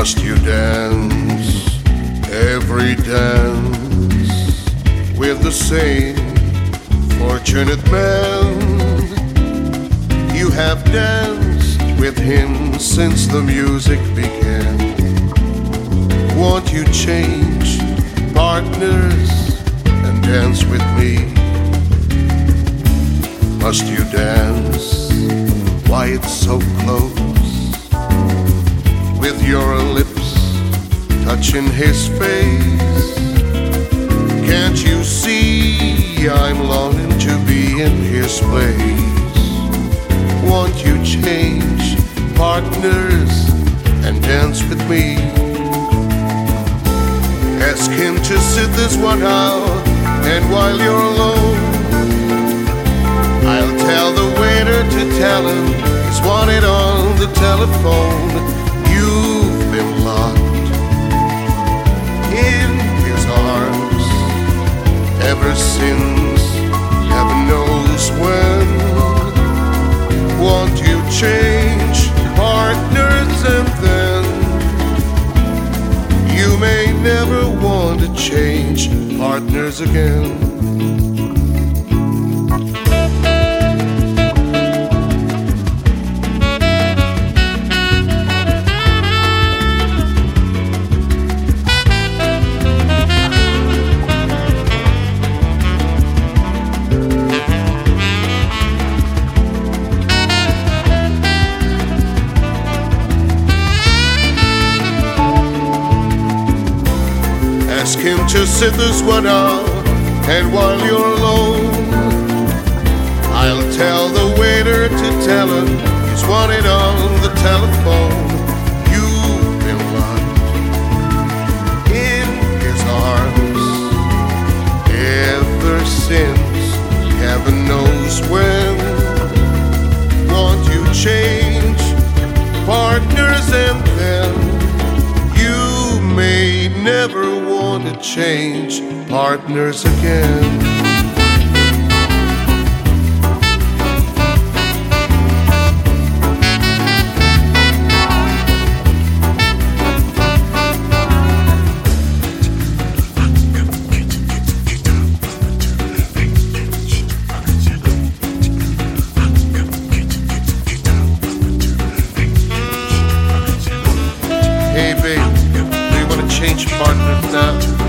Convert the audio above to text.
Must you dance every dance with the same fortunate man? You have danced with him since the music began. Won't you change partners and dance with me? Must you dance? Why it's so close, with your lips touching his face? Can't you see I'm longing to be in his place? Won't you change partners and dance with me? Ask him to sit this one out, and while you're alone, I'll tell the waiter to tell him he's wanted on the telephone. You've been locked in his arms ever since heaven knows when. Won't you change partners, and then you may never want to change partners again. Ask him to sit this one out, and while you're alone, I'll tell the waiter to tell him he's wanted on the telephone. You've been locked in his arms ever since heaven knows when. Won't you change partners, and then you may never want to change partners again. Hey babe, do you want to change partners now?